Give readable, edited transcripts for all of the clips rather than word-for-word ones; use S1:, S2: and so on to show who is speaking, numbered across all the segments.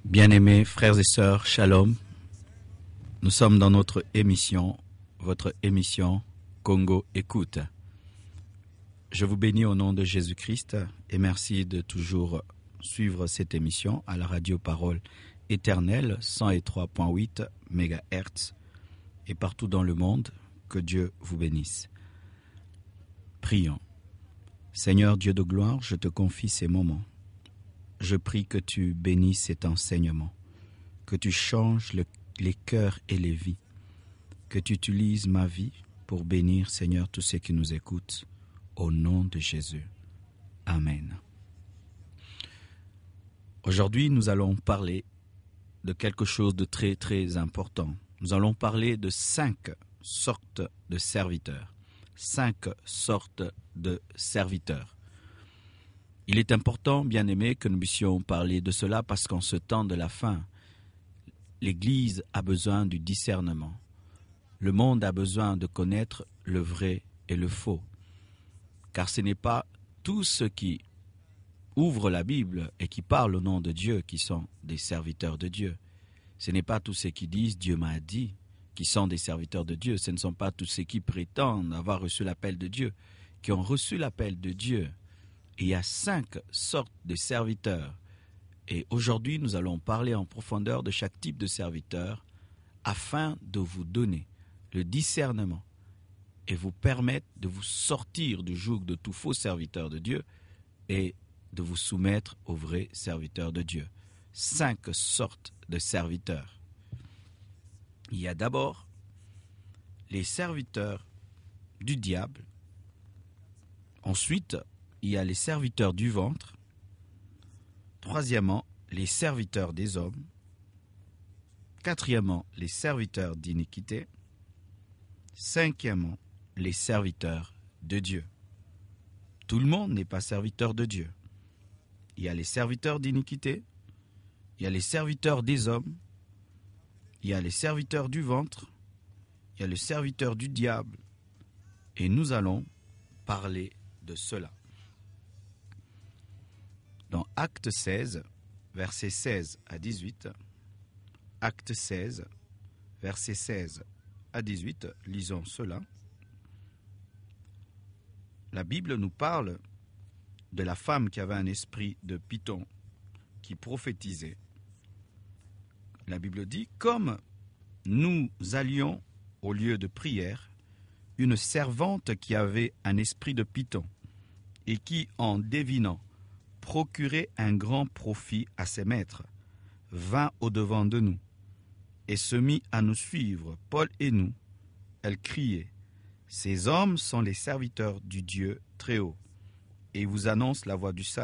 S1: Bien-aimés frères et sœurs, shalom. Nous sommes dans notre émission, votre émission Congo Écoute. Je vous bénis au nom de Jésus-Christ et merci de toujours suivre cette émission à la radio Parole Éternelle 103.8 MHz et partout dans le monde. Que Dieu vous bénisse. Prions. Seigneur Dieu de gloire, je te confie ces moments. Je prie que tu bénisses cet enseignement, que tu changes les cœurs et les vies, que tu utilises ma vie pour bénir, Seigneur, tous ceux qui nous écoutent, au nom de Jésus. Amen. Aujourd'hui, nous allons parler de quelque chose de très, très important. Nous allons parler de 5 sortes de serviteurs. 5 sortes de serviteurs. Il est important, bien-aimés, que nous puissions parler de cela parce qu'en ce temps de la fin, l'Église a besoin du discernement. Le monde a besoin de connaître le vrai et le faux. Car ce n'est pas tous ceux qui ouvrent la Bible et qui parlent au nom de Dieu qui sont des serviteurs de Dieu. Ce n'est pas tous ceux qui disent « Dieu m'a dit » qui sont des serviteurs de Dieu. Ce ne sont pas tous ceux qui prétendent avoir reçu l'appel de Dieu, qui ont reçu l'appel de Dieu. Et il y a 5 sortes de serviteurs. Et aujourd'hui, nous allons parler en profondeur de chaque type de serviteur afin de vous donner le discernement et vous permettre de vous sortir du joug de tout faux serviteur de Dieu et de vous soumettre aux vrais serviteurs de Dieu. 5 sortes de serviteurs. Il y a d'abord les serviteurs du diable. Ensuite, il y a les serviteurs du ventre. Troisièmement, les serviteurs des hommes. Quatrièmement, les serviteurs d'iniquité. Cinquièmement, les serviteurs de Dieu. Tout le monde n'est pas serviteur de Dieu. Il y a les serviteurs d'iniquité, il y a les serviteurs des hommes, il y a les serviteurs du ventre, il y a les serviteurs du diable. Et nous allons parler de cela. Dans Acte 16, versets 16 à 18, Acte 16, versets 16 à 18, lisons cela. La Bible nous parle de la femme qui avait un esprit de python, qui prophétisait. La Bible dit, comme nous allions au lieu de prière, une servante qui avait un esprit de python et qui, en devinant, procurer un grand profit à ses maîtres, vint au-devant de nous et se mit à nous suivre, Paul et nous. Elle criait, « Ces hommes sont les serviteurs du Dieu Très-Haut, et ils vous annoncent la voie du salut. »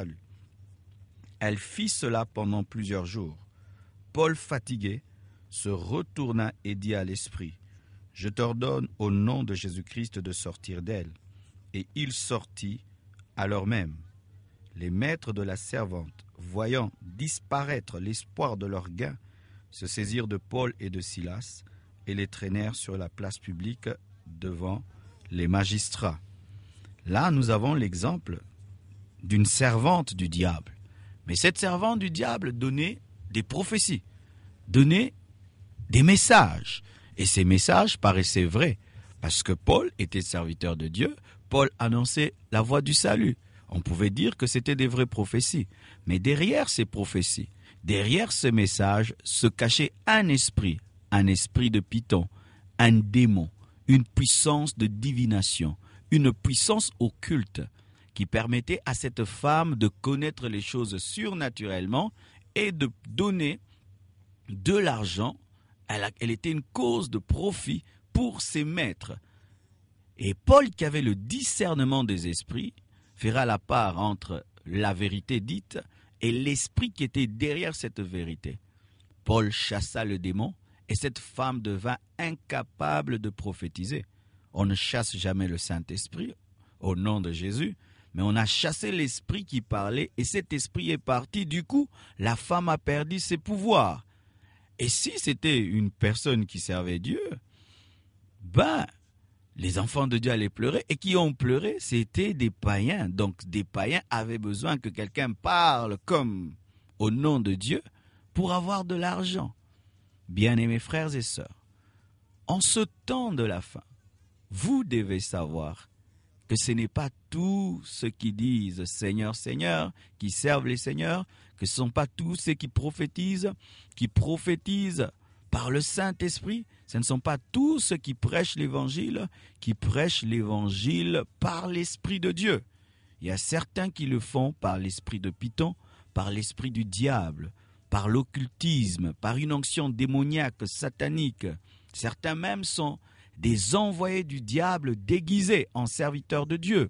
S1: Elle fit cela pendant plusieurs jours. Paul, fatigué, se retourna et dit à l'esprit, « Je t'ordonne au nom de Jésus-Christ de sortir d'elle. » Et il sortit alors même. Les maîtres de la servante, voyant disparaître l'espoir de leur gain, se saisirent de Paul et de Silas et les traînèrent sur la place publique devant les magistrats. Là, nous avons l'exemple d'une servante du diable. Mais cette servante du diable donnait des prophéties, donnait des messages. Et ces messages paraissaient vrais, parce que Paul était serviteur de Dieu, Paul annonçait la voie du salut. On pouvait dire que c'était des vraies prophéties. Mais derrière ces prophéties, derrière ce message, se cachait un esprit de python, un démon, une puissance de divination, une puissance occulte qui permettait à cette femme de connaître les choses surnaturellement et de donner de l'argent. Elle était une cause de profit pour ses maîtres. Et Paul, qui avait le discernement des esprits, fera la part entre la vérité dite et l'esprit qui était derrière cette vérité. Paul chassa le démon et cette femme devint incapable de prophétiser. On ne chasse jamais le Saint-Esprit au nom de Jésus, mais on a chassé l'esprit qui parlait et cet esprit est parti. Du coup, la femme a perdu ses pouvoirs. Et si c'était une personne qui servait Dieu, les enfants de Dieu allaient pleurer, et qui ont pleuré, c'était des païens. Donc des païens avaient besoin que quelqu'un parle comme au nom de Dieu pour avoir de l'argent. Bien-aimés frères et sœurs, en ce temps de la fin, vous devez savoir que ce n'est pas tous ceux qui disent « Seigneur, Seigneur », qui servent les seigneurs, que ce ne sont pas tous ceux qui prophétisent par le Saint-Esprit. Ce ne sont pas tous ceux qui prêchent l'évangile par l'Esprit de Dieu. Il y a certains qui le font par l'esprit de Python, par l'esprit du diable, par l'occultisme, par une onction démoniaque, satanique. Certains même sont des envoyés du diable déguisés en serviteurs de Dieu.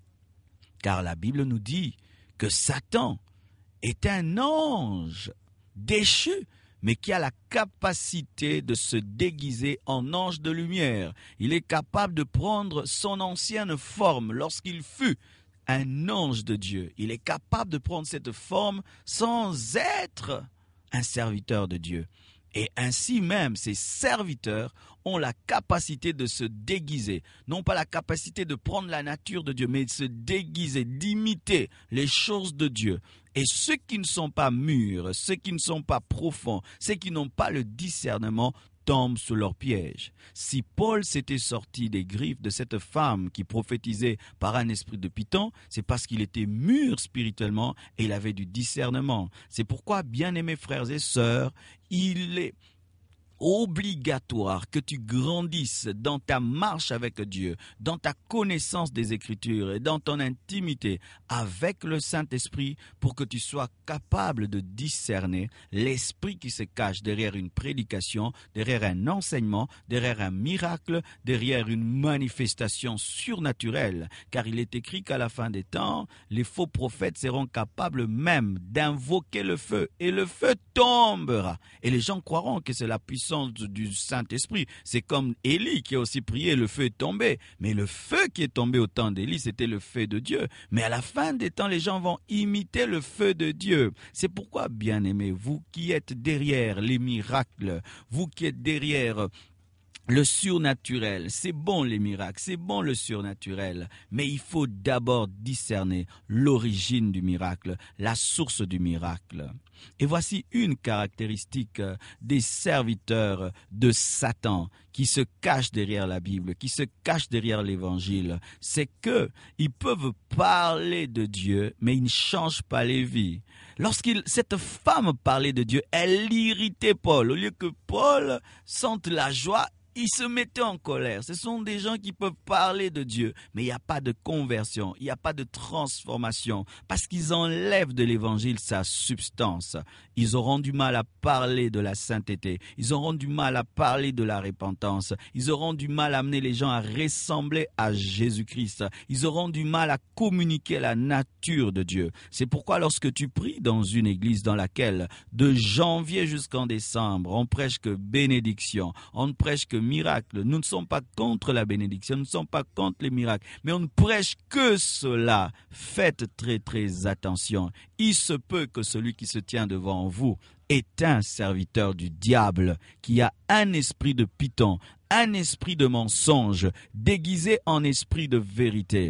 S1: Car la Bible nous dit que Satan est un ange déchu, mais qui a la capacité de se déguiser en ange de lumière. Il est capable de prendre son ancienne forme lorsqu'il fut un ange de Dieu. Il est capable de prendre cette forme sans être un serviteur de Dieu. Et ainsi même, ces serviteurs ont la capacité de se déguiser. Non pas la capacité de prendre la nature de Dieu, mais de se déguiser, d'imiter les choses de Dieu. Et ceux qui ne sont pas mûrs, ceux qui ne sont pas profonds, ceux qui n'ont pas le discernement, tombent sous leur piège. Si Paul s'était sorti des griffes de cette femme qui prophétisait par un esprit de Python, c'est parce qu'il était mûr spirituellement et il avait du discernement. C'est pourquoi, bien-aimés frères et sœurs, il est obligatoire que tu grandisses dans ta marche avec Dieu, dans ta connaissance des Écritures et dans ton intimité avec le Saint-Esprit pour que tu sois capable de discerner l'esprit qui se cache derrière une prédication, derrière un enseignement, derrière un miracle, derrière une manifestation surnaturelle. Car il est écrit qu'à la fin des temps, les faux prophètes seront capables même d'invoquer le feu et le feu tombera. Et les gens croiront que c'est la puissance du Saint-Esprit. C'est comme Élie qui a aussi prié, le feu est tombé. Mais le feu qui est tombé au temps d'Élie, c'était le feu de Dieu. Mais à la fin des temps, les gens vont imiter le feu de Dieu. C'est pourquoi, bien-aimés, vous qui êtes derrière les miracles, vous qui êtes derrière le surnaturel, c'est bon les miracles, c'est bon le surnaturel, mais il faut d'abord discerner l'origine du miracle, la source du miracle. Et voici une caractéristique des serviteurs de Satan qui se cachent derrière la Bible, qui se cachent derrière l'Évangile. C'est qu'ils peuvent parler de Dieu, mais ils ne changent pas les vies. Cette femme parlait de Dieu, elle irritait Paul. Au lieu que Paul sente la joie, ils se mettaient en colère. Ce sont des gens qui peuvent parler de Dieu, mais il n'y a pas de conversion, il n'y a pas de transformation, parce qu'ils enlèvent de l'évangile sa substance. Ils auront du mal à parler de la sainteté, ils auront du mal à parler de la repentance, ils auront du mal à amener les gens à ressembler à Jésus-Christ, ils auront du mal à communiquer la nature de Dieu. C'est pourquoi lorsque tu pries dans une église dans laquelle, de janvier jusqu'en décembre, on prêche que bénédiction, on ne prêche que miracle. Nous ne sommes pas contre la bénédiction, nous ne sommes pas contre les miracles, mais on ne prêche que cela. Faites très très attention. Il se peut que celui qui se tient devant vous est un serviteur du diable qui a un esprit de Python, un esprit de mensonge, déguisé en esprit de vérité.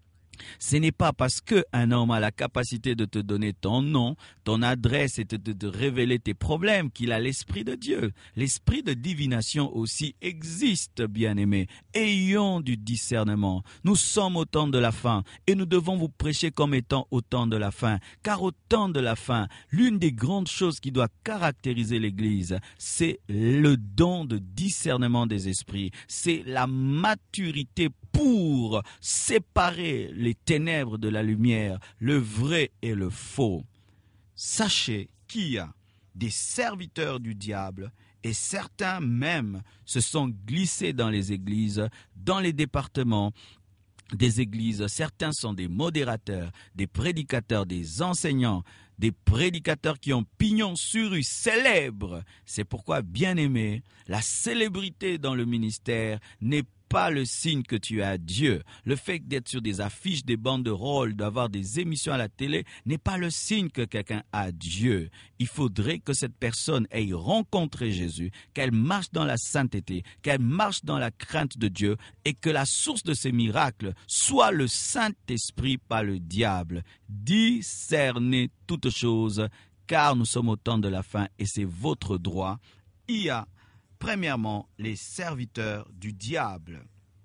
S1: Ce n'est pas parce qu'un homme a la capacité de te donner ton nom, ton adresse et de te révéler tes problèmes qu'il a l'Esprit de Dieu. L'esprit de divination aussi existe, bien-aimés. Ayons du discernement. Nous sommes au temps de la fin et nous devons vous prêcher comme étant au temps de la fin. Car au temps de la fin, l'une des grandes choses qui doit caractériser l'Église, c'est le don de discernement des esprits. C'est la maturité pour séparer les ténèbres de la lumière, le vrai et le faux. Sachez qu'il y a des serviteurs du diable et certains même se sont glissés dans les églises, dans les départements des églises. Certains sont des modérateurs, des prédicateurs, des enseignants, des prédicateurs qui ont pignon sur rue, célèbres. C'est pourquoi, bien-aimé, la célébrité dans le ministère n'est pas le signe que tu as Dieu. Le fait d'être sur des affiches, des banderoles, d'avoir des émissions à la télé n'est pas le signe que quelqu'un a Dieu. Il faudrait que cette personne ait rencontré Jésus, qu'elle marche dans la sainteté, qu'elle marche dans la crainte de Dieu et que la source de ces miracles soit le Saint-Esprit, pas le diable. Discernez toutes choses, car nous sommes au temps de la fin et c'est votre droit. Il y a, premièrement, les serviteurs du diable.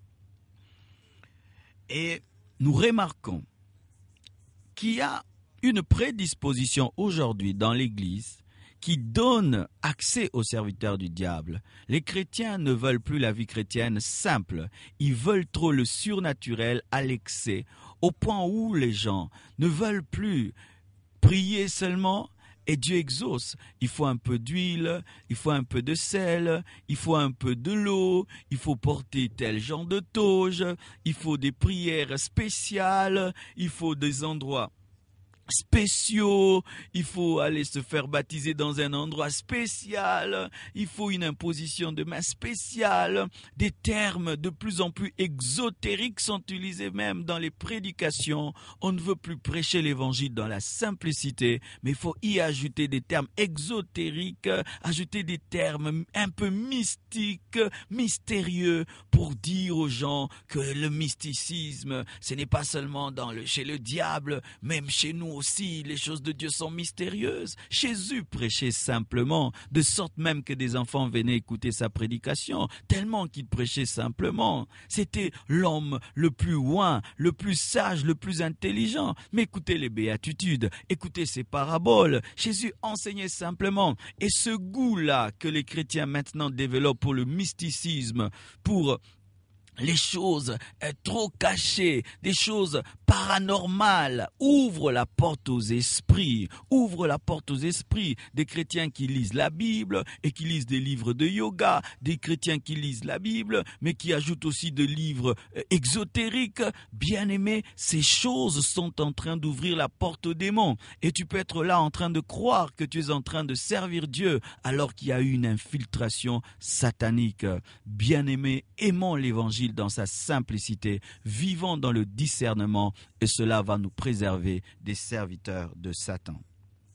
S1: Et nous remarquons qu'il y a une prédisposition aujourd'hui dans l'Église qui donne accès aux serviteurs du diable. Les chrétiens ne veulent plus la vie chrétienne simple. Ils veulent trop le surnaturel à l'excès, au point où les gens ne veulent plus prier seulement et Dieu exauce. Il faut un peu d'huile, il faut un peu de sel, il faut un peu de l'eau, il faut porter tel genre de toge, il faut des prières spéciales, il faut des endroits spéciaux, il faut aller se faire baptiser dans un endroit spécial, il faut une imposition de main spéciale, des termes de plus en plus exotériques sont utilisés même dans les prédications. On ne veut plus prêcher l'évangile dans la simplicité, mais il faut y ajouter des termes exotériques, ajouter des termes un peu mystiques, mystérieux, pour dire aux gens que le mysticisme, ce n'est pas seulement chez le diable, même chez nous aussi, les choses de Dieu sont mystérieuses. Jésus prêchait simplement, de sorte même que des enfants venaient écouter sa prédication, tellement qu'il prêchait simplement. C'était l'homme le plus ouin, le plus sage, le plus intelligent. Mais écoutez les béatitudes, écoutez ces paraboles. Jésus enseignait simplement. Et ce goût-là que les chrétiens maintenant développent pour le mysticisme, pour les choses trop cachées, des choses paranormales, ouvre la porte aux esprits, des chrétiens qui lisent la Bible et qui lisent des livres de yoga, des chrétiens qui lisent la Bible mais qui ajoutent aussi des livres exotériques. Bien-aimés, ces choses sont en train d'ouvrir la porte aux démons et tu peux être là en train de croire que tu es en train de servir Dieu alors qu'il y a eu une infiltration satanique. Bien-aimés, aimons l'évangile dans sa simplicité, vivons dans le discernement et cela va nous préserver des serviteurs de Satan.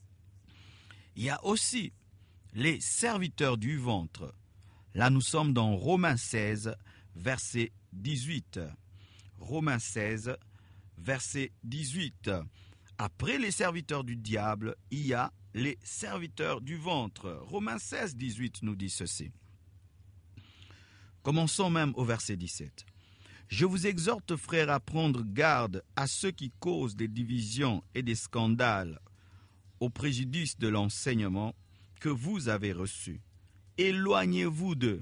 S1: Il y a aussi les serviteurs du ventre. Là, nous sommes dans Romains 16, verset 18. Romains 16, verset 18. Après les serviteurs du diable, il y a les serviteurs du ventre. Romains 16, 18 nous dit ceci. Commençons même au verset 17. « Je vous exhorte, frères, à prendre garde à ceux qui causent des divisions et des scandales au préjudice de l'enseignement que vous avez reçu. Éloignez-vous d'eux,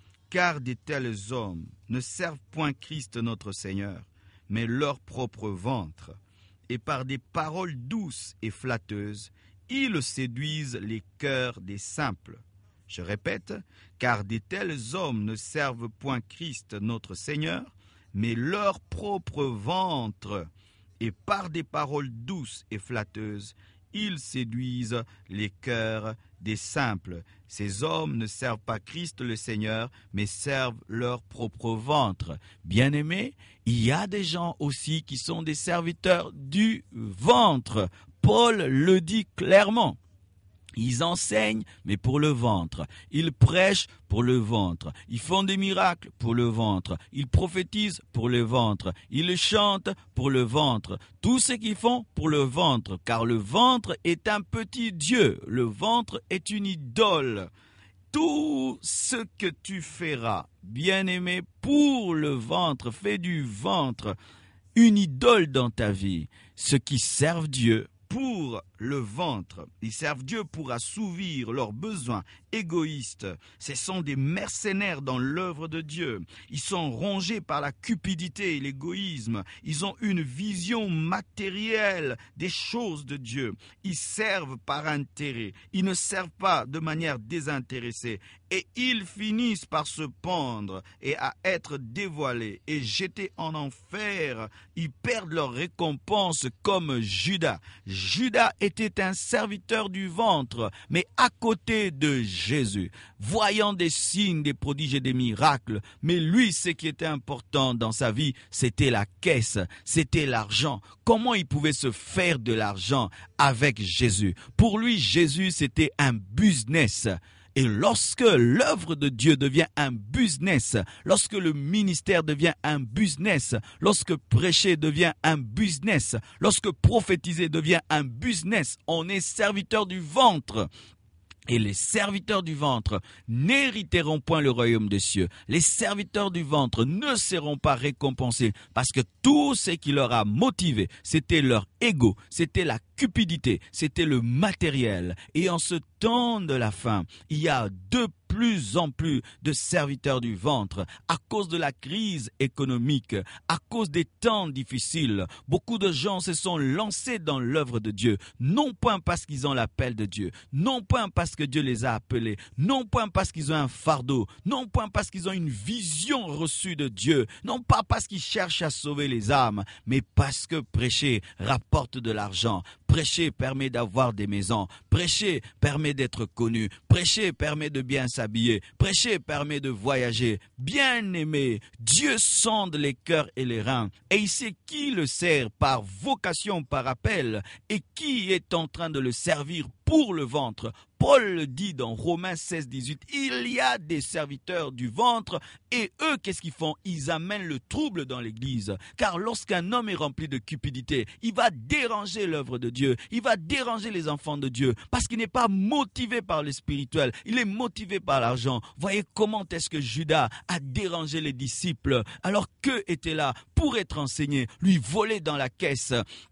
S1: car de tels hommes ne servent point Christ notre Seigneur, mais leur propre ventre, et par des paroles douces et flatteuses, ils séduisent les cœurs des simples. Je répète, car de tels hommes ne servent point Christ notre Seigneur, mais leur propre ventre, et par des paroles douces et flatteuses, ils séduisent les cœurs des simples. Ces hommes ne servent pas Christ le Seigneur, mais servent leur propre ventre. Bien-aimés, il y a des gens aussi qui sont des serviteurs du ventre. Paul le dit clairement. Ils enseignent, mais pour le ventre. Ils prêchent pour le ventre. Ils font des miracles pour le ventre. Ils prophétisent pour le ventre. Ils chantent pour le ventre. Tout ce qu'ils font pour le ventre, car le ventre est un petit Dieu. Le ventre est une idole. Tout ce que tu feras, bien-aimé, pour le ventre, fais du ventre une idole dans ta vie. Ceux qui servent Dieu pour le ventre, ils servent Dieu pour assouvir leurs besoins égoïstes. Ce sont des mercenaires dans l'œuvre de Dieu. Ils sont rongés par la cupidité et l'égoïsme. Ils ont une vision matérielle des choses de Dieu. Ils servent par intérêt. Ils ne servent pas de manière désintéressée. Et ils finissent par se pendre et à être dévoilés et jetés en enfer. Ils perdent leur récompense comme Judas. Judas était un serviteur du ventre, mais à côté de Jésus, voyant des signes, des prodiges et des miracles. Mais lui, ce qui était important dans sa vie, c'était la caisse, c'était l'argent. Comment il pouvait se faire de l'argent avec Jésus? Pour lui, Jésus, c'était un business. Et lorsque l'œuvre de Dieu devient un business, lorsque le ministère devient un business, lorsque prêcher devient un business, lorsque prophétiser devient un business, on est serviteur du ventre. Et les serviteurs du ventre n'hériteront point le royaume des cieux. Les serviteurs du ventre ne seront pas récompensés parce que tout ce qui leur a motivé, c'était leur ego, c'était la cupidité, c'était le matériel. Et en ce temps de la fin, il y a de plus en plus de serviteurs du ventre à cause de la crise économique, à cause des temps difficiles. Beaucoup de gens se sont lancés dans l'œuvre de Dieu, non point parce qu'ils ont l'appel de Dieu, non point parce que Dieu les a appelés, non point parce qu'ils ont un fardeau, non point parce qu'ils ont une vision reçue de Dieu, non pas parce qu'ils cherchent à sauver les âmes, mais parce que prêcher rapporte de l'argent. Prêcher permet d'avoir des maisons. Prêcher permet d'être connu. Prêcher permet de bien s'habiller. Prêcher permet de voyager. Bien-aimé, Dieu sonde les cœurs et les reins. Et il sait qui le sert par vocation, par appel, et qui est en train de le servir pour le ventre. Paul le dit dans Romains 16, 18, il y a des serviteurs du ventre et eux, qu'est-ce qu'ils font? Ils amènent le trouble dans l'église. Car lorsqu'un homme est rempli de cupidité, il va déranger l'œuvre de Dieu, il va déranger les enfants de Dieu parce qu'il n'est pas motivé par le spirituel, il est motivé par l'argent. Voyez comment est-ce que Judas a dérangé les disciples alors qu'eux étaient là pour être enseignés, lui voler dans la caisse.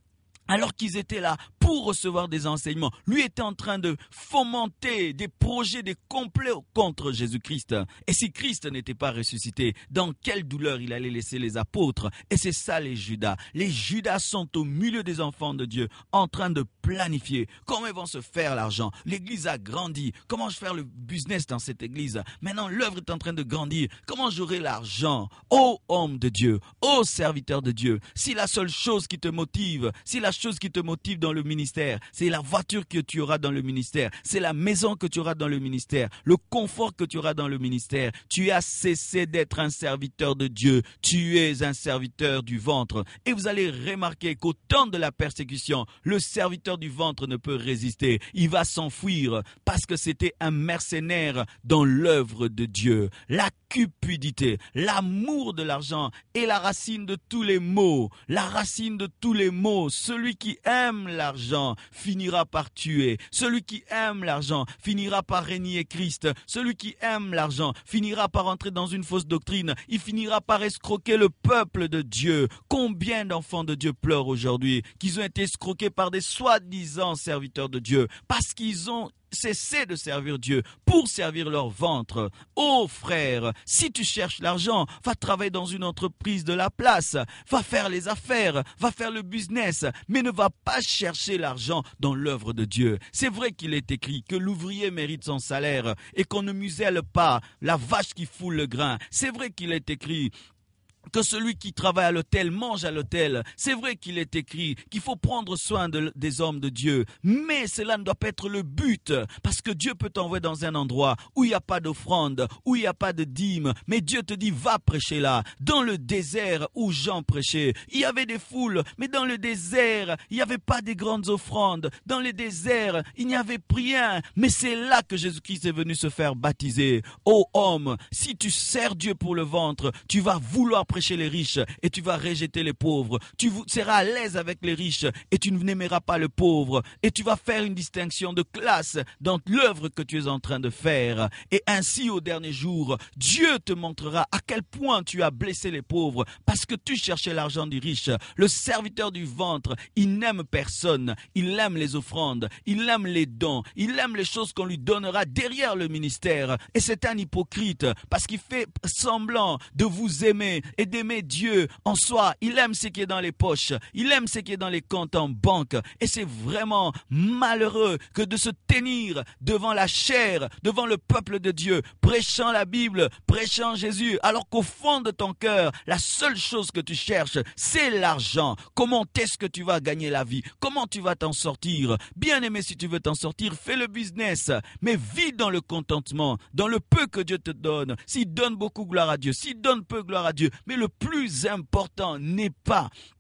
S1: Alors qu'ils étaient là pour recevoir des enseignements, lui était en train de fomenter des projets, des complots contre Jésus-Christ. Et si Christ n'était pas ressuscité, dans quelle douleur il allait laisser les apôtres? Et c'est ça les Judas. Les Judas sont au milieu des enfants de Dieu, en train de planifier comment ils vont se faire l'argent. L'église a grandi. Comment je vais faire le business dans cette église? Maintenant, l'œuvre est en train de grandir. Comment j'aurai l'argent? Ô homme de Dieu, ô serviteur de Dieu, si la seule chose qui te motive, si la chose qui te motive dans le ministère, c'est la voiture que tu auras dans le ministère, c'est la maison que tu auras dans le ministère, le confort que tu auras dans le ministère, tu as cessé d'être un serviteur de Dieu, tu es un serviteur du ventre. Et vous allez remarquer qu'au temps de la persécution, le serviteur du ventre ne peut résister, il va s'enfuir parce que c'était un mercenaire dans l'œuvre de Dieu. La cupidité, l'amour de l'argent est la racine de tous les maux, la racine de tous les maux. Celui qui aime l'argent finira par tuer. Celui qui aime l'argent finira par renier Christ. Celui qui aime l'argent finira par entrer dans une fausse doctrine. Il finira par escroquer le peuple de Dieu. Combien d'enfants de Dieu pleurent aujourd'hui qu'ils ont été escroqués par des soi-disant serviteurs de Dieu parce qu'ils ont cesser de servir Dieu pour servir leur ventre. Oh frère, si tu cherches l'argent, va travailler dans une entreprise de la place, va faire les affaires, va faire le business, mais ne va pas chercher l'argent dans l'œuvre de Dieu. C'est vrai qu'il est écrit que l'ouvrier mérite son salaire et qu'on ne muselle pas la vache qui foule le grain. C'est vrai qu'il est écrit que celui qui travaille à l'autel mange à l'autel. C'est vrai qu'il est écrit qu'il faut prendre soin des hommes de Dieu, mais cela ne doit pas être le but, parce que Dieu peut t'envoyer dans un endroit où il n'y a pas d'offrande, où il n'y a pas de dîme, mais Dieu te dit va prêcher là, dans le désert où Jean prêchait. Il y avait des foules, mais dans le désert, il n'y avait pas des grandes offrandes. Dans le désert, il n'y avait rien, mais c'est là que Jésus-Christ est venu se faire baptiser. Ô homme, si tu sers Dieu pour le ventre, tu vas vouloir prêcher les riches et tu vas rejeter les pauvres. Tu seras à l'aise avec les riches et tu n'aimeras pas le pauvre. Et tu vas faire une distinction de classe dans l'œuvre que tu es en train de faire. Et ainsi, au dernier jour, Dieu te montrera à quel point tu as blessé les pauvres parce que tu cherchais l'argent du riche. Le serviteur du ventre, il n'aime personne. Il aime les offrandes. Il aime les dons. Il aime les choses qu'on lui donnera derrière le ministère. Et c'est un hypocrite parce qu'il fait semblant de vous aimer et d'aimer Dieu en soi. Il aime ce qui est dans les poches. Il aime ce qui est dans les comptes en banque. Et c'est vraiment malheureux que de se tenir devant la chair, devant le peuple de Dieu, prêchant la Bible, prêchant Jésus, alors qu'au fond de ton cœur, la seule chose que tu cherches, c'est l'argent. Comment est-ce que tu vas gagner la vie? Comment tu vas t'en sortir? Bien aimé, si tu veux t'en sortir, fais le business, mais vis dans le contentement, dans le peu que Dieu te donne. S'il donne beaucoup, gloire à Dieu. S'il donne peu, gloire à Dieu. Mais le plus important n'est pas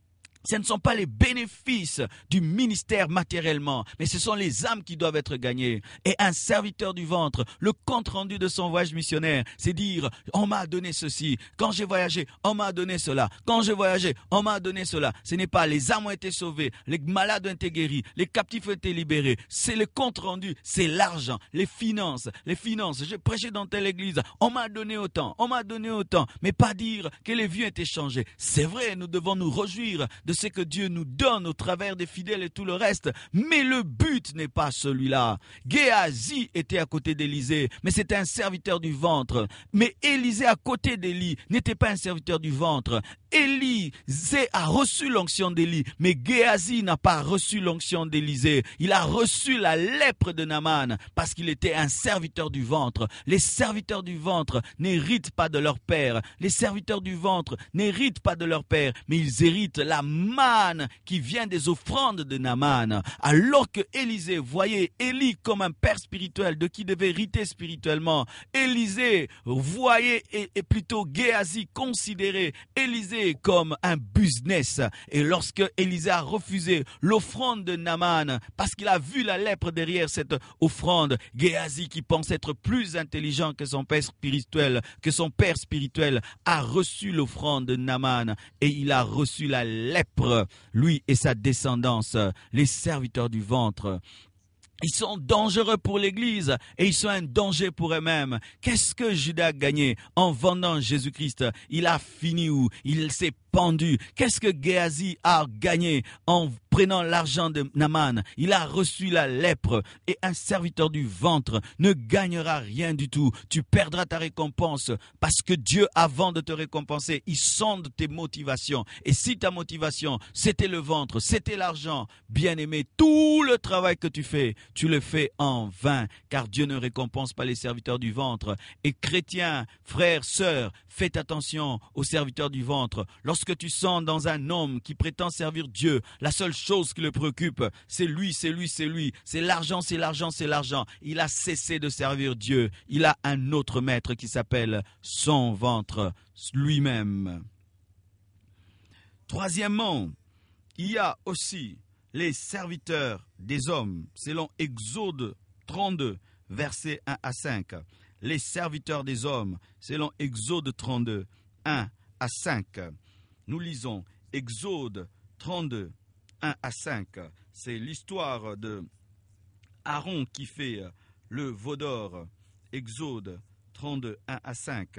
S1: Ce ne sont pas les bénéfices du ministère matériellement, mais ce sont les âmes qui doivent être gagnées. Et un serviteur du ventre, le compte-rendu de son voyage missionnaire, c'est dire, on m'a donné ceci. Quand j'ai voyagé, on m'a donné cela. Quand j'ai voyagé, on m'a donné cela. Ce n'est pas les âmes ont été sauvées, les malades ont été guéris, les captifs ont été libérés. C'est le compte-rendu, c'est l'argent, les finances. J'ai prêché dans telle église, on m'a donné autant, mais pas dire que les vies ont été changées. C'est vrai, nous devons nous réjouir de ce que Dieu nous donne au travers des fidèles et tout le reste, mais le but n'est pas celui-là. Géasi était à côté d'Élisée, mais c'était un serviteur du ventre. Mais Élisée à côté d'Élie n'était pas un serviteur du ventre. Élisée a reçu l'onction d'Élie, mais Géasi n'a pas reçu l'onction d'Élisée. Il a reçu la lèpre de Naaman parce qu'il était un serviteur du ventre. Les serviteurs du ventre n'héritent pas de leur père. Les serviteurs du ventre n'héritent pas de leur père, mais ils héritent la manne qui vient des offrandes de Naaman. Alors que Élisée voyait Élie comme un père spirituel de qui devait hériter spirituellement, Élisée voyait et plutôt Géasi considérait Élisée comme un business. Et lorsque Élisée a refusé l'offrande de Naaman parce qu'il a vu la lèpre derrière cette offrande, Géasi, qui pense être plus intelligent que son père spirituel, a reçu l'offrande de Naaman et il a reçu la lèpre, lui et sa descendance, les serviteurs du ventre. Ils sont dangereux pour l'Église et ils sont un danger pour eux-mêmes. Qu'est-ce que Judas a gagné en vendant Jésus-Christ? Il a fini où? Il s'est pendu. Qu'est-ce que Géasi a gagné en prenant l'argent de Naaman? Il a reçu la lèpre. Et un serviteur du ventre ne gagnera rien du tout. Tu perdras ta récompense parce que Dieu, avant de te récompenser, il sonde tes motivations. Et si ta motivation, c'était le ventre, c'était l'argent, bien-aimé, tout le travail que tu fais, tu le fais en vain, car Dieu ne récompense pas les serviteurs du ventre. Et chrétiens, frères, sœurs, faites attention aux serviteurs du ventre. Lorsque tu sens dans un homme qui prétend servir Dieu, la seule chose qui le préoccupe, c'est lui. C'est l'argent. Il a cessé de servir Dieu. Il a un autre maître qui s'appelle son ventre, lui-même. Troisièmement, il y a aussi les serviteurs des hommes, selon Exode 32, versets 1 à 5. Les serviteurs des hommes, selon Exode 32, 1 à 5. Nous lisons Exode 32, 1 à 5. C'est l'histoire de Aaron qui fait le veau d'or. Exode 32, 1 à 5.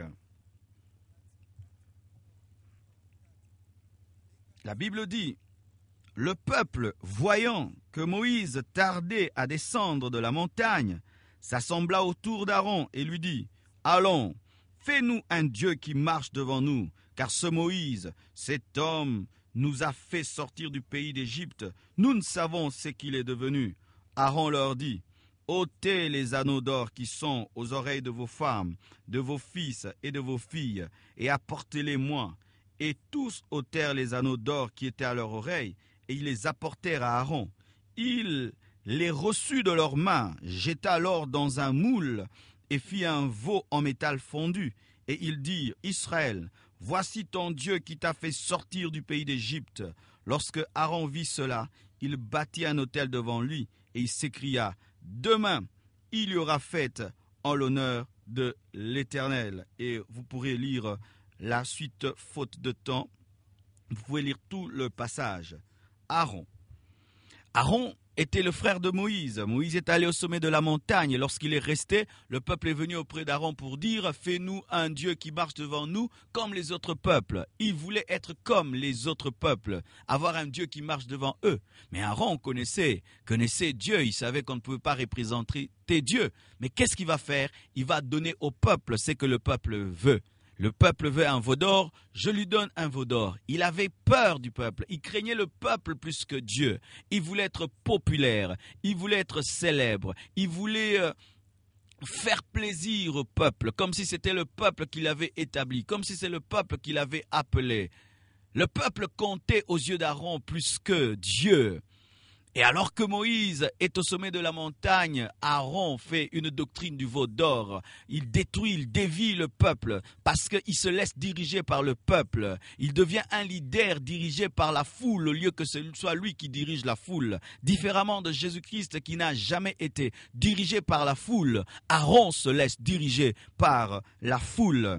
S1: La Bible dit: le peuple, voyant que Moïse tardait à descendre de la montagne, s'assembla autour d'Aaron et lui dit: allons, fais-nous un Dieu qui marche devant nous, car ce Moïse, cet homme, nous a fait sortir du pays d'Égypte. Nous ne savons ce qu'il est devenu. Aaron leur dit: ôtez les anneaux d'or qui sont aux oreilles de vos femmes, de vos fils et de vos filles, et apportez-les-moi. Et tous ôtèrent les anneaux d'or qui étaient à leurs oreilles, et ils les apportèrent à Aaron. Il les reçut de leurs mains, jeta l'or dans un moule, et fit un veau en métal fondu. Et il dit: Israël, voici ton Dieu qui t'a fait sortir du pays d'Égypte. Lorsque Aaron vit cela, il bâtit un autel devant lui, et il s'écria: demain, il y aura fête en l'honneur de l'Éternel. Et vous pourrez lire la suite, faute de temps. Vous pouvez lire tout le passage. Aaron était le frère de Moïse. Moïse est allé au sommet de la montagne. Lorsqu'il est resté, le peuple est venu auprès d'Aaron pour dire: fais-nous un Dieu qui marche devant nous comme les autres peuples. Il voulait être comme les autres peuples, avoir un Dieu qui marche devant eux. Mais Aaron connaissait Dieu. Il savait qu'on ne pouvait pas représenter Dieu. Mais qu'est-ce qu'il va faire? Il va donner au peuple ce que le peuple veut. Le peuple veut un veau d'or, je lui donne un veau d'or. Il avait peur du peuple, il craignait le peuple plus que Dieu. Il voulait être populaire, il voulait être célèbre, il voulait faire plaisir au peuple, comme si c'était le peuple qu'il avait établi, comme si c'est le peuple qu'il avait appelé. Le peuple comptait aux yeux d'Aaron plus que Dieu. Et alors que Moïse est au sommet de la montagne, Aaron fait une doctrine du veau d'or. Il détruit, il dévie le peuple parce qu'il se laisse diriger par le peuple. Il devient un leader dirigé par la foule au lieu que ce soit lui qui dirige la foule. Différemment de Jésus-Christ qui n'a jamais été dirigé par la foule, Aaron se laisse diriger par la foule.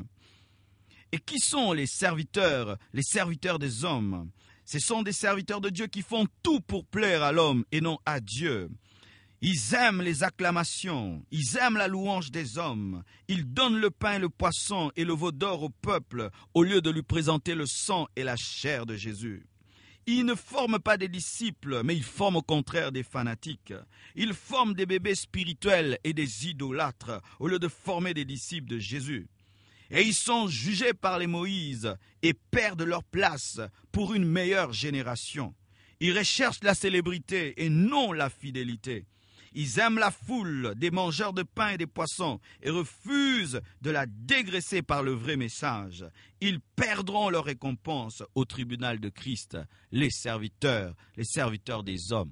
S1: Et qui sont les serviteurs des hommes? Ce sont des serviteurs de Dieu qui font tout pour plaire à l'homme et non à Dieu. Ils aiment les acclamations, ils aiment la louange des hommes. Ils donnent le pain, le poisson et le veau d'or au peuple au lieu de lui présenter le sang et la chair de Jésus. Ils ne forment pas des disciples, mais ils forment au contraire des fanatiques. Ils forment des bébés spirituels et des idolâtres au lieu de former des disciples de Jésus. Et ils sont jugés par les Moïse et perdent leur place pour une meilleure génération. Ils recherchent la célébrité et non la fidélité. Ils aiment la foule des mangeurs de pain et des poissons et refusent de la dégraisser par le vrai message. Ils perdront leur récompense au tribunal de Christ, les serviteurs des hommes.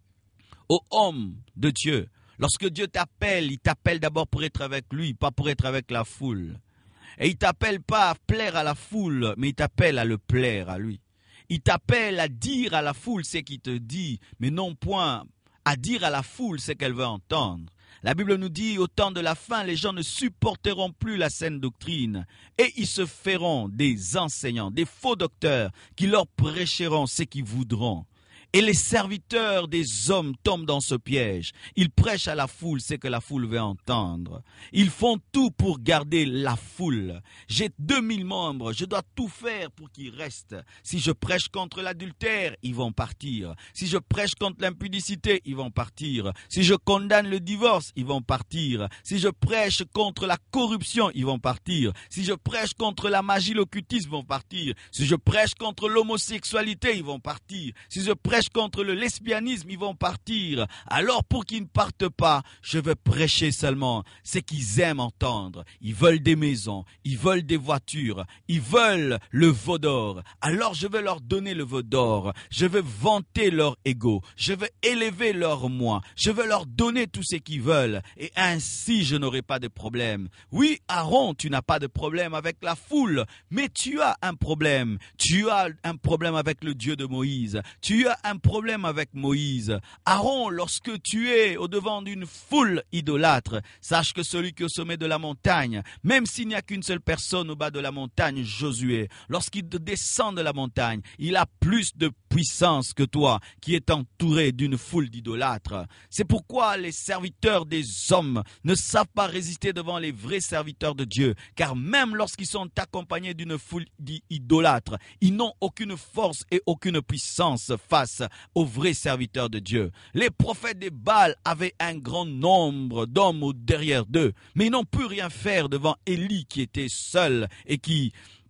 S1: Ô homme de Dieu, lorsque Dieu t'appelle, il t'appelle d'abord pour être avec lui, pas pour être avec la foule. Et il t'appelle pas à plaire à la foule, mais il t'appelle à le plaire à lui. Il t'appelle à dire à la foule ce qu'il te dit, mais non point à dire à la foule ce qu'elle veut entendre. La Bible nous dit, au temps de la fin, les gens ne supporteront plus la saine doctrine et ils se feront des enseignants, des faux docteurs qui leur prêcheront ce qu'ils voudront. Et les serviteurs des hommes tombent dans ce piège. Ils prêchent à la foule ce que la foule veut entendre. Ils font tout pour garder la foule. J'ai 2000 membres, je dois tout faire pour qu'ils restent. Si je prêche contre l'adultère, ils vont partir. Si je prêche contre l'impudicité, ils vont partir. Si je condamne le divorce, ils vont partir. Si je prêche contre la corruption, ils vont partir. Si je prêche contre la magie, l'occultisme, ils vont partir. Si je prêche contre l'homosexualité, ils vont partir. Si je prêche contre le lesbianisme, ils vont partir. Alors pour qu'ils ne partent pas, je vais prêcher seulement ce qu'ils aiment entendre. Ils veulent des maisons, ils veulent des voitures, ils veulent le veau d'or. Alors je vais leur donner le veau d'or. Je vais vanter leur ego. Je vais élever leur moi. Je vais leur donner tout ce qu'ils veulent. Et ainsi je n'aurai pas de problème. Oui, Aaron, tu n'as pas de problème avec la foule, mais tu as un problème. Tu as un problème avec le Dieu de Moïse. Tu as un problème avec Moïse. Aaron, lorsque tu es au devant d'une foule idolâtre, sache que celui qui est au sommet de la montagne, même s'il n'y a qu'une seule personne au bas de la montagne, Josué, lorsqu'il descend de la montagne, il a plus de puissance que toi qui est entouré d'une foule d'idolâtres. C'est pourquoi les serviteurs des hommes ne savent pas résister devant les vrais serviteurs de Dieu, car même lorsqu'ils sont accompagnés d'une foule d'idolâtres, ils n'ont aucune force et aucune puissance face aux vrais serviteurs de Dieu. Les prophètes des Baal avaient un grand nombre d'hommes derrière d'eux, mais ils n'ont pu rien faire devant Élie qui était seul et qui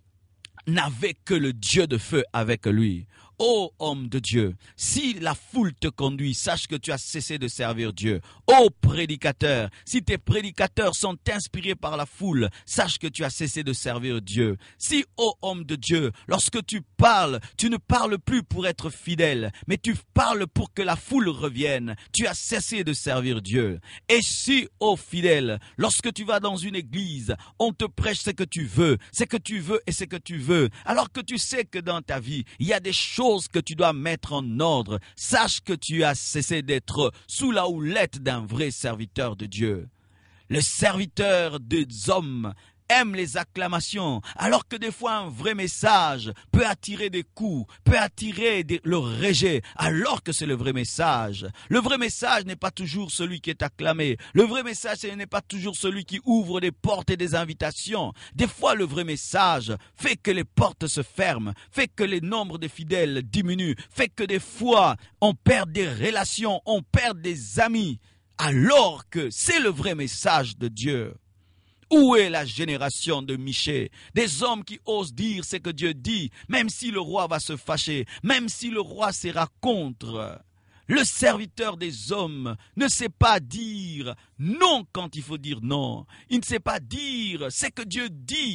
S1: n'avait que le Dieu de feu avec lui. Ô homme de Dieu, si la foule te conduit, sache que tu as cessé de servir Dieu. Ô prédicateur, si tes prédicateurs sont inspirés par la foule, sache que tu as cessé de servir Dieu. Si, ô homme de Dieu, lorsque tu parles, tu ne parles plus pour être fidèle, mais tu parles pour que la foule revienne, tu as cessé de servir Dieu. Et si, ô fidèle, lorsque tu vas dans une église, on te prêche ce que tu veux et ce que tu veux, alors que tu sais que dans ta vie, il y a des choses que tu dois mettre en ordre, sache que tu as cessé d'être sous la houlette d'un vrai serviteur de Dieu. Le serviteur des hommes aime les acclamations, alors que des fois un vrai message peut attirer des coups, peut attirer le rejet, alors que c'est le vrai message. Le vrai message n'est pas toujours celui qui est acclamé. Le vrai message, ce n'est pas toujours celui qui ouvre des portes et des invitations. Des fois, le vrai message fait que les portes se ferment, fait que les nombres de fidèles diminuent, fait que des fois, on perd des relations, on perd des amis, alors que c'est le vrai message de Dieu. Où est la génération de Michée? Des hommes qui osent dire ce que Dieu dit, même si le roi va se fâcher, même si le roi sera contre. Le serviteur des hommes ne sait pas dire non quand il faut dire non. Il ne sait pas dire ce que Dieu dit.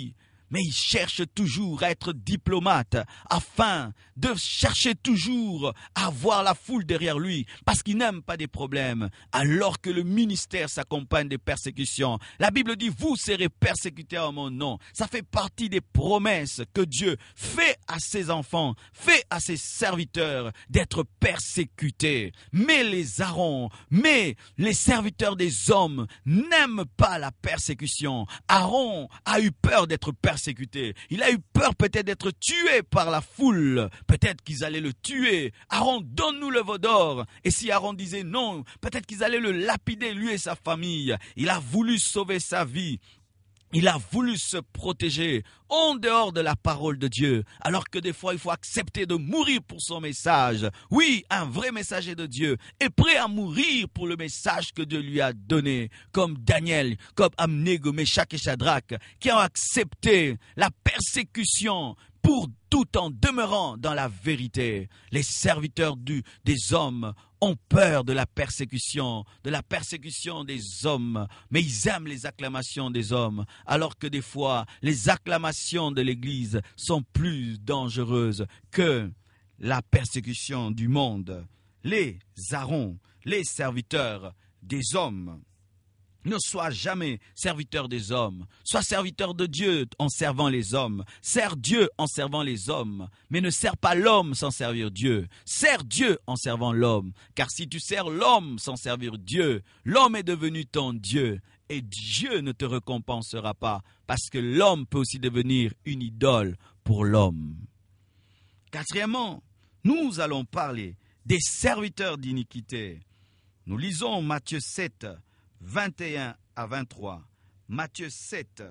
S1: mais il cherche toujours à être diplomate, afin de chercher toujours à avoir la foule derrière lui, parce qu'il n'aime pas des problèmes, alors que le ministère s'accompagne des persécutions. La Bible dit, vous serez persécutés en mon nom. Ça fait partie des promesses que Dieu fait à ses enfants, fait à ses serviteurs d'être persécutés. Mais les Aaron, mais les serviteurs des hommes n'aiment pas la persécution. Aaron a eu peur d'être persécuté. Il a eu peur peut-être d'être tué par la foule. Peut-être qu'ils allaient le tuer. Aaron, donne-nous le veau d'or. Et si Aaron disait non, peut-être qu'ils allaient le lapider, lui et sa famille. Il a voulu sauver sa vie. Il a voulu se protéger en dehors de la parole de Dieu, alors que des fois il faut accepter de mourir pour son message. Oui, un vrai messager de Dieu est prêt à mourir pour le message que Dieu lui a donné, comme Daniel, comme Abnego, Méchak et Shadrach, qui ont accepté la persécution pour tout en demeurant dans la vérité. Les serviteurs des hommes ont peur de la persécution des hommes, mais ils aiment les acclamations des hommes, alors que des fois, les acclamations de l'Église sont plus dangereuses que la persécution du monde. Les Aaron, les serviteurs des hommes, ne sois jamais serviteur des hommes. Sois serviteur de Dieu en servant les hommes. Sers Dieu en servant les hommes. Mais ne sers pas l'homme sans servir Dieu. Sers Dieu en servant l'homme. Car si tu sers l'homme sans servir Dieu, l'homme est devenu ton Dieu. Et Dieu ne te récompensera pas. Parce que l'homme peut aussi devenir une idole pour l'homme. Quatrièmement, nous allons parler des serviteurs d'iniquité. Nous lisons Matthieu 7, 21 à 23. Matthieu 7,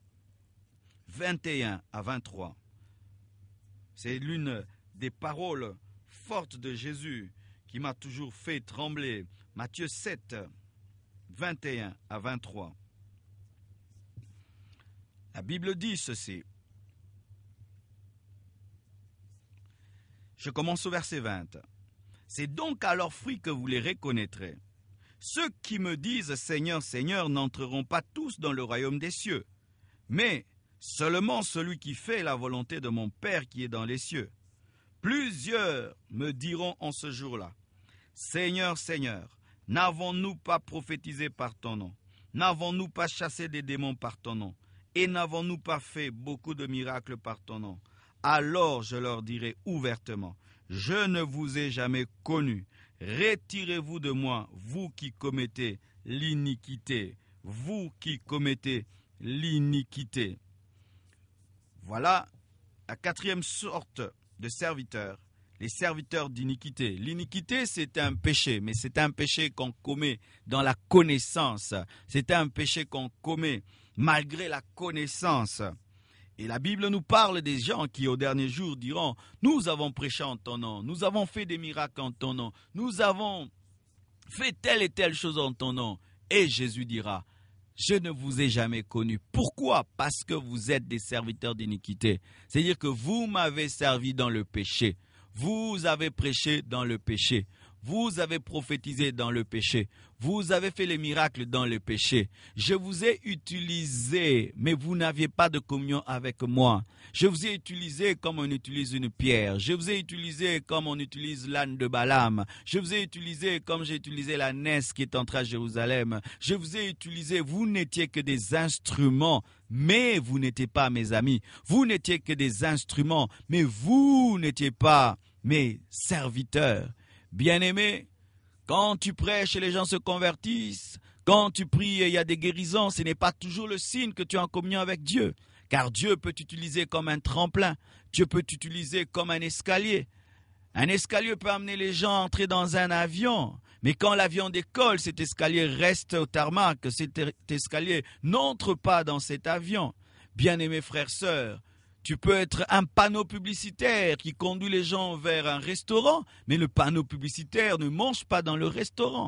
S1: 21 à 23. C'est l'une des paroles fortes de Jésus qui m'a toujours fait trembler. Matthieu 7, 21 à 23. La Bible dit ceci. Je commence au verset 20. C'est donc à leurs fruits que vous les reconnaîtrez. Ceux qui me disent « Seigneur, Seigneur » n'entreront pas tous dans le royaume des cieux, mais seulement celui qui fait la volonté de mon Père qui est dans les cieux. Plusieurs me diront en ce jour-là, « Seigneur, Seigneur, n'avons-nous pas prophétisé par ton nom? N'avons-nous pas chassé des démons par ton nom? Et n'avons-nous pas fait beaucoup de miracles par ton nom? » Alors je leur dirai ouvertement, « Je ne vous ai jamais connus. Retirez-vous de moi, vous qui commettez l'iniquité. » Vous qui commettez l'iniquité. Voilà la quatrième sorte de serviteurs, les serviteurs d'iniquité. L'iniquité, c'est un péché, mais c'est un péché qu'on commet dans la connaissance. C'est un péché qu'on commet malgré la connaissance. Et la Bible nous parle des gens qui, au dernier jour, diront « Nous avons prêché en ton nom, nous avons fait des miracles en ton nom, nous avons fait telle et telle chose en ton nom. » Et Jésus dira « Je ne vous ai jamais connu. » Pourquoi? Parce que vous êtes des serviteurs d'iniquité. C'est-à-dire que vous m'avez servi dans le péché. Vous avez prêché dans le péché. Vous avez prophétisé dans le péché. Vous avez fait les miracles dans le péché. Je vous ai utilisé, mais vous n'aviez pas de communion avec moi. Je vous ai utilisé comme on utilise une pierre. Je vous ai utilisé comme on utilise l'âne de Balaam. Je vous ai utilisé comme j'ai utilisé la Ness qui est entrée à Jérusalem. Je vous ai utilisé, vous n'étiez que des instruments, mais vous n'étiez pas mes amis. Vous n'étiez que des instruments, mais vous n'étiez pas mes serviteurs. Bien-aimé, quand tu prêches et les gens se convertissent, quand tu pries et il y a des guérisons, ce n'est pas toujours le signe que tu es en communion avec Dieu. Car Dieu peut t'utiliser comme un tremplin. Dieu peut t'utiliser comme un escalier. Un escalier peut amener les gens à entrer dans un avion. Mais quand l'avion décolle, cet escalier reste au tarmac. Cet escalier n'entre pas dans cet avion. Bien-aimés frères, sœurs, tu peux être un panneau publicitaire qui conduit les gens vers un restaurant, mais le panneau publicitaire ne mange pas dans le restaurant.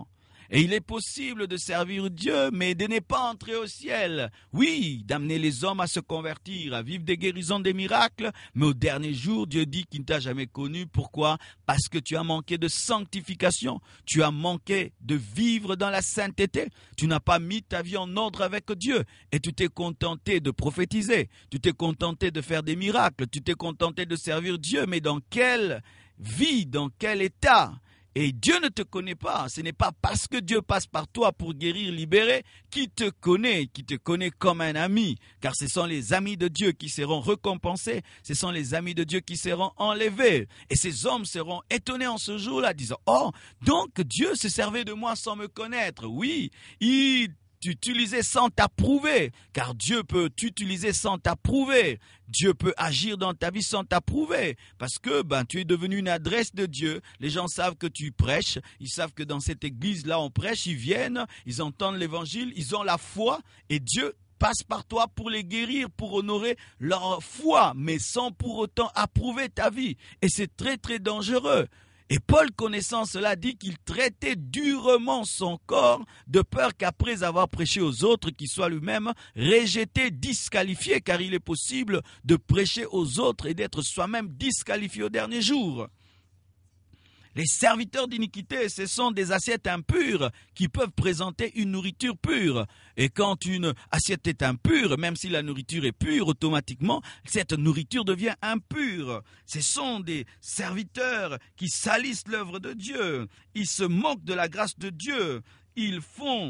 S1: Et il est possible de servir Dieu, mais de ne pas entrer au ciel. Oui, d'amener les hommes à se convertir, à vivre des guérisons, des miracles, mais au dernier jour, Dieu dit qu'il ne t'a jamais connu. Pourquoi? Parce que tu as manqué de sanctification. Tu as manqué de vivre dans la sainteté. Tu n'as pas mis ta vie en ordre avec Dieu. Et tu t'es contenté de prophétiser. Tu t'es contenté de faire des miracles. Tu t'es contenté de servir Dieu. Mais dans quelle vie, dans quel état? Et Dieu ne te connaît pas. Ce n'est pas parce que Dieu passe par toi pour guérir, libérer, qui te connaît comme un ami. Car ce sont les amis de Dieu qui seront récompensés. Ce sont les amis de Dieu qui seront enlevés. Et ces hommes seront étonnés en ce jour-là, disant, « Oh, donc Dieu se servait de moi sans me connaître. » Oui, il t'utiliser sans t'approuver, car Dieu peut t'utiliser sans t'approuver. Dieu peut agir dans ta vie sans t'approuver, parce que tu es devenu une adresse de Dieu. Les gens savent que tu prêches, ils savent que dans cette église-là on prêche, ils viennent, ils entendent l'évangile, ils ont la foi, et Dieu passe par toi pour les guérir, pour honorer leur foi, mais sans pour autant approuver ta vie. Et c'est très très dangereux. Et Paul, connaissant cela, dit qu'il traitait durement son corps de peur qu'après avoir prêché aux autres, qu'il soit lui-même rejeté, disqualifié, car il est possible de prêcher aux autres et d'être soi-même disqualifié au dernier jour. Les serviteurs d'iniquité, ce sont des assiettes impures qui peuvent présenter une nourriture pure. Et quand une assiette est impure, même si la nourriture est pure, automatiquement, cette nourriture devient impure. Ce sont des serviteurs qui salissent l'œuvre de Dieu. Ils se moquent de la grâce de Dieu. Ils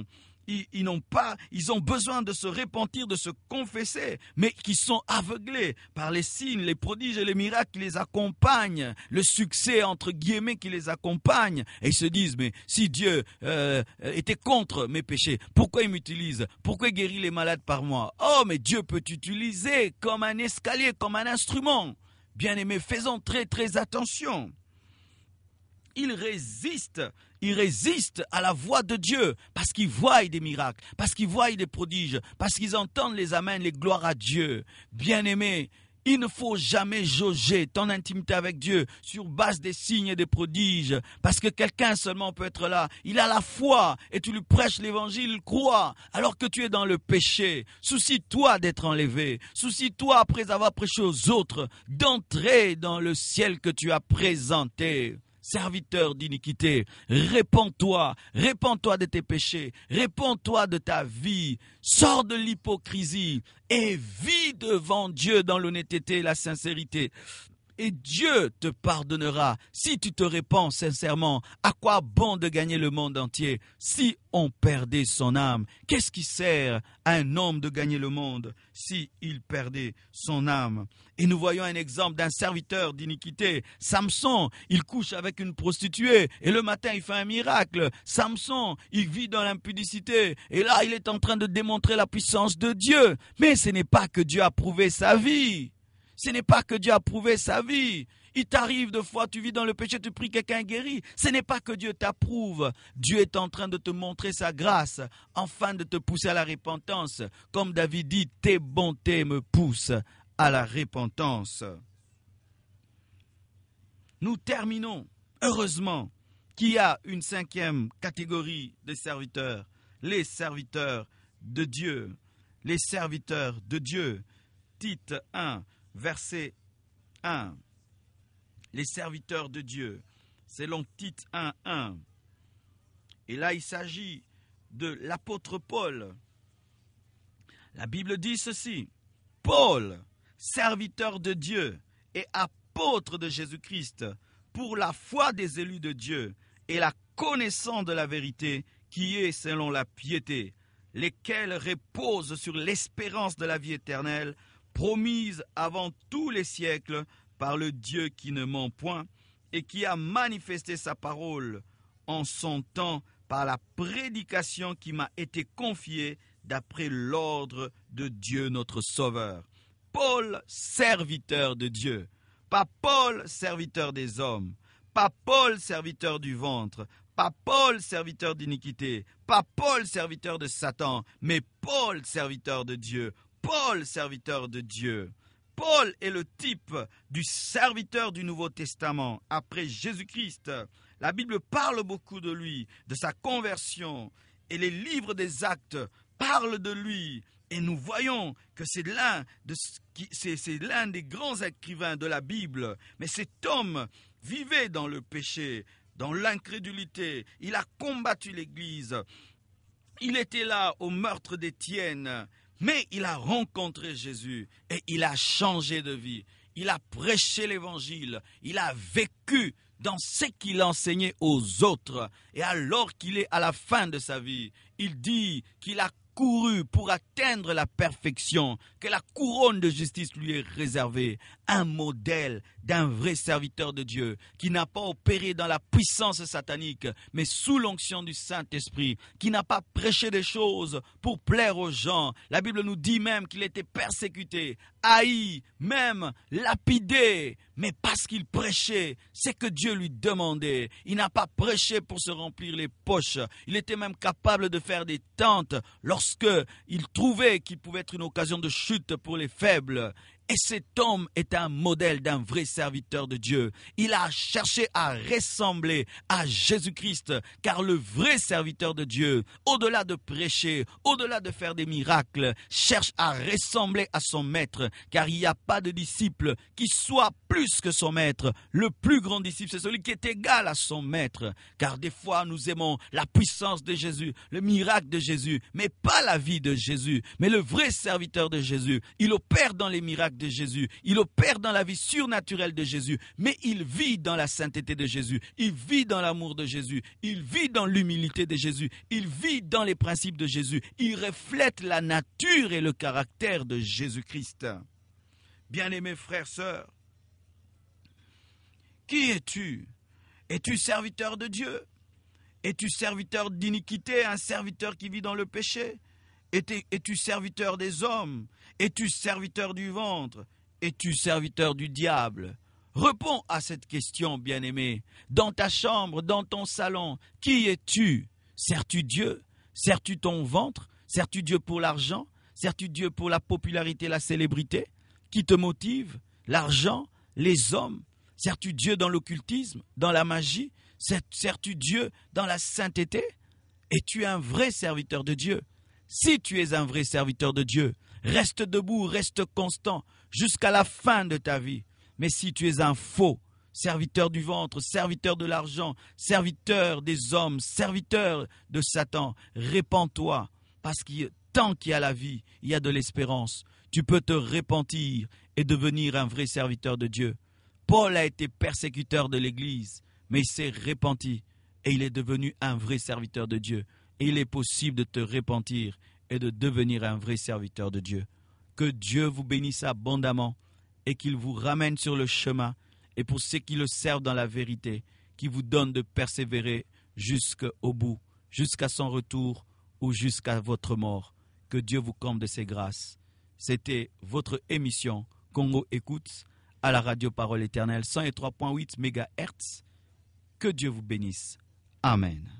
S1: ont besoin de se repentir, de se confesser, mais qui sont aveuglés par les signes, les prodiges et les miracles qui les accompagnent, le succès entre guillemets qui les accompagne. Et ils se disent, mais si Dieu était contre mes péchés, pourquoi il m'utilise? Pourquoi il guérit les malades par moi? Oh, mais Dieu peut t'utiliser comme un escalier, comme un instrument. Bien-aimés, faisons très très attention. Ils résistent à la voix de Dieu parce qu'ils voient des miracles, parce qu'ils voient des prodiges, parce qu'ils entendent les amens, les gloires à Dieu. Bien-aimés, il ne faut jamais jauger ton intimité avec Dieu sur base des signes et des prodiges, parce que quelqu'un seulement peut être là. Il a la foi et tu lui prêches l'évangile, il croit, alors que tu es dans le péché. Soucie-toi d'être enlevé. Soucie-toi, après avoir prêché aux autres, d'entrer dans le ciel que tu as présenté. Serviteur d'iniquité, répands-toi de tes péchés, répands-toi de ta vie, sors de l'hypocrisie et vis devant Dieu dans l'honnêteté et la sincérité. Et Dieu te pardonnera si tu te répands sincèrement. À quoi bon de gagner le monde entier si on perdait son âme? Qu'est-ce qui sert à un homme de gagner le monde si il perdait son âme? Et nous voyons un exemple d'un serviteur d'iniquité. Samson, il couche avec une prostituée et le matin il fait un miracle. Samson, il vit dans l'impudicité et là il est en train de démontrer la puissance de Dieu. Mais ce n'est pas que Dieu a prouvé sa vie. Ce n'est pas que Dieu a prouvé sa vie. Il t'arrive de fois, tu vis dans le péché, tu pries, quelqu'un guérit. Ce n'est pas que Dieu t'approuve. Dieu est en train de te montrer sa grâce, afin de te pousser à la repentance. Comme David dit, tes bontés me poussent à la repentance. Nous terminons, heureusement, qu'il y a une 5e catégorie de serviteurs. Les serviteurs de Dieu. Les serviteurs de Dieu. Tite 1. Verset 1. Les serviteurs de Dieu, selon Tite 1:1. Et là, il s'agit de l'apôtre Paul. La Bible dit ceci: Paul, serviteur de Dieu et apôtre de Jésus-Christ, pour la foi des élus de Dieu et la connaissance de la vérité qui est selon la piété, lesquels reposent sur l'espérance de la vie éternelle, promise avant tous les siècles par le Dieu qui ne ment point et qui a manifesté sa parole en son temps par la prédication qui m'a été confiée d'après l'ordre de Dieu notre Sauveur. Paul, serviteur de Dieu, pas Paul, serviteur des hommes, pas Paul, serviteur du ventre, pas Paul, serviteur d'iniquité, pas Paul, serviteur de Satan, mais Paul, serviteur de Dieu. Paul, serviteur de Dieu. Paul est le type du serviteur du Nouveau Testament après Jésus-Christ. La Bible parle beaucoup de lui, de sa conversion. Et les livres des Actes parlent de lui. Et nous voyons que c'est l'un des grands écrivains de la Bible. Mais cet homme vivait dans le péché, dans l'incrédulité. Il a combattu l'Église. Il était là au meurtre d'Étienne. Mais il a rencontré Jésus et il a changé de vie. Il a prêché l'Évangile. Il a vécu dans ce qu'il enseignait aux autres. Et alors qu'il est à la fin de sa vie, il dit qu'il a couru pour atteindre la perfection, que la couronne de justice lui est réservée. Un modèle d'un vrai serviteur de Dieu qui n'a pas opéré dans la puissance satanique, mais sous l'onction du Saint-Esprit, qui n'a pas prêché des choses pour plaire aux gens. La Bible nous dit même qu'il était persécuté, haï, même lapidé, mais parce qu'il prêchait, c'est que Dieu lui demandait. Il n'a pas prêché pour se remplir les poches. Il était même capable de faire des tentes lorsque il trouvait qu'il pouvait être une occasion de chute pour les faibles. Et cet homme est un modèle d'un vrai serviteur de Dieu. Il a cherché à ressembler à Jésus-Christ, car le vrai serviteur de Dieu, au-delà de prêcher, au-delà de faire des miracles, cherche à ressembler à son maître, car il n'y a pas de disciple qui soit plus que son maître. Le plus grand disciple, c'est celui qui est égal à son maître, car des fois nous aimons la puissance de Jésus, le miracle de Jésus, mais pas la vie de Jésus. Mais le vrai serviteur de Jésus, il opère dans les miracles de Jésus, il opère dans la vie surnaturelle de Jésus, mais il vit dans la sainteté de Jésus, il vit dans l'amour de Jésus, il vit dans l'humilité de Jésus, il vit dans les principes de Jésus, il reflète la nature et le caractère de Jésus-Christ. Bien-aimés frères, sœurs, qui es-tu? Es-tu serviteur de Dieu? Es-tu serviteur d'iniquité, un serviteur qui vit dans le péché? Es-tu serviteur des hommes? Es-tu serviteur du ventre? Es-tu serviteur du diable? Réponds à cette question, bien-aimé. Dans ta chambre, dans ton salon, qui es-tu? Sers-tu Dieu? Sers-tu ton ventre? Sers-tu Dieu pour l'argent? Sers-tu Dieu pour la popularité, la célébrité? Qui te motive? L'argent? Les hommes? Sers-tu Dieu dans l'occultisme? Dans la magie? Sers-tu Dieu dans la sainteté? Es-tu un vrai serviteur de Dieu? Si tu es un vrai serviteur de Dieu, reste debout, reste constant jusqu'à la fin de ta vie. Mais si tu es un faux serviteur du ventre, serviteur de l'argent, serviteur des hommes, serviteur de Satan, répands-toi, parce que tant qu'il y a la vie, il y a de l'espérance. Tu peux te repentir et devenir un vrai serviteur de Dieu. Paul a été persécuteur de l'Église, mais il s'est repenti et il est devenu un vrai serviteur de Dieu. Et il est possible de te repentir et de devenir un vrai serviteur de Dieu. Que Dieu vous bénisse abondamment et qu'il vous ramène sur le chemin, et pour ceux qui le servent dans la vérité, qui vous donne de persévérer jusqu'au bout, jusqu'à son retour ou jusqu'à votre mort. Que Dieu vous comble de ses grâces. C'était votre émission Congo Écoute à la radio Parole Éternelle 103.8 MHz. Que Dieu vous bénisse. Amen.